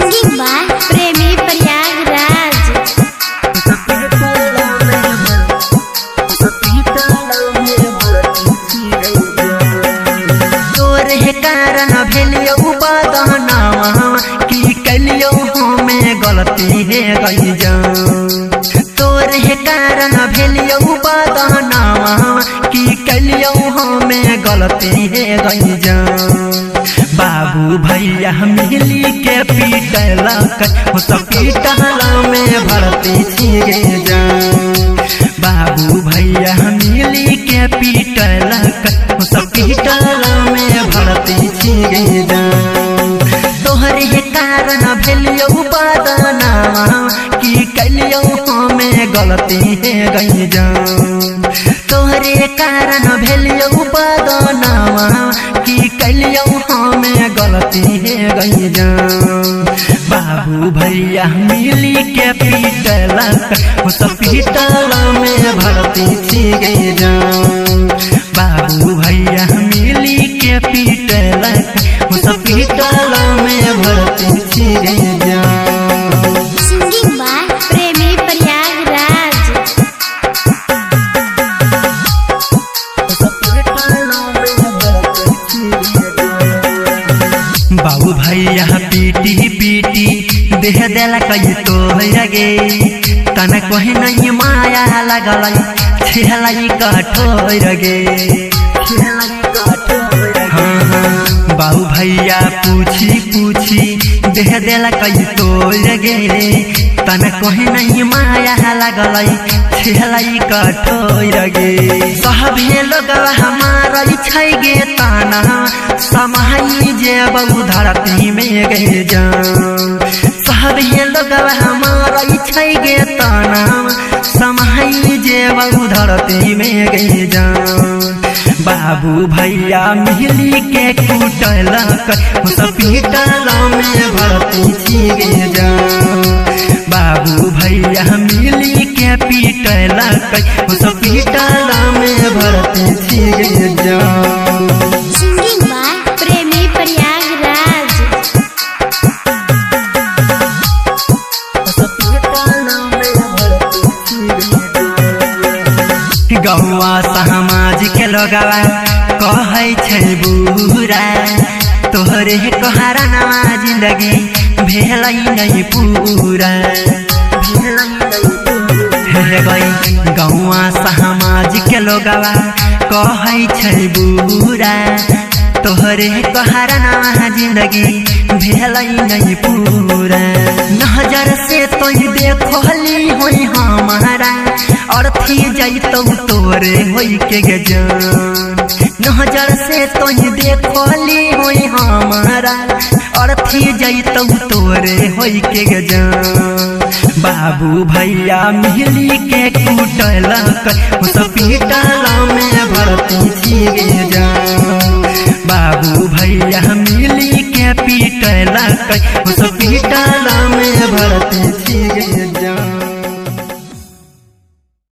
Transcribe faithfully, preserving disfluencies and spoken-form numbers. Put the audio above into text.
Singing by प्रेमी प्रयागराज। तोरे कारण भेलियो बदनामा की कलियो हमें गलती है गई जा। तोरे कारण भेलियो बदनामा की कलियो हमें गलती है गई जा। बाबू भैया मिली के पीटलक हॉस्पिटल में भर्ती छिगे जा। बाबू भैया मिली के पीटलक हॉस्पिटल में भर्ती छिगे जा। तोहरे कारण भेलियो बदनामा की कलियो हमें गलती है गई जा। तोहरे कारण भेलियो बदनामा की कलियो हमें गलती है गई जा। बाबू भैया मिली के पीटलक हॉस्पिटल में भर्ती छिगे जा। बाबू भैया मिली के पीटलक हॉस्पिटल में भर्ती छिगे जा। सिंगिंग बाय प्रेमी प्रयागराज। बाबू भैया पीटी पीटी देह देला कई तो गे तना कहीं नहीं माया लगल छेलाई कठोर गे। हाँ हाँ बाबू भैया पूछी पूछी देह देला कई तो गे तना कहीं नहीं माया लगल छेलाई कठोर गे। सहबे लोग हमारा छै गे ताना समाई जे बहु धरती में गए जान। सहबे लोग हमारा छै गे ताना समाई जे बहु धरती में गए जान। बाबू भैया मिली के कुटलक हॉस्पिटल में भर्ती छिगे जा। बाबू भैया मिली के पीटलक हॉस्पिटल में भर्ती छिगे जा। सिंगिंग बाय प्रेमी प्रयागराज। गौआ समाज के लोगवा कहै छै बुरा तोहरे कहरा नवा जिंदगी भेलै नहीं पूरा। हे गई गौआ समाज के लोगवा कहै छै बुरा तोहरे कहरा नवा जिंदगी भेलै नहीं पूरा। नजर से तो देखली होई हमारा और थी जैतौ तोरे होई के गजान। नजर से तो देखली होई हमारा और थी जैतौ तोरे होई के गजान। बाबू भैया मिली के कुटलक हॉस्पिटल में भर्ती छिगे जा। बाबू भैया मिली के पीटलक हॉस्पिटल में भर्ती छिगे जा।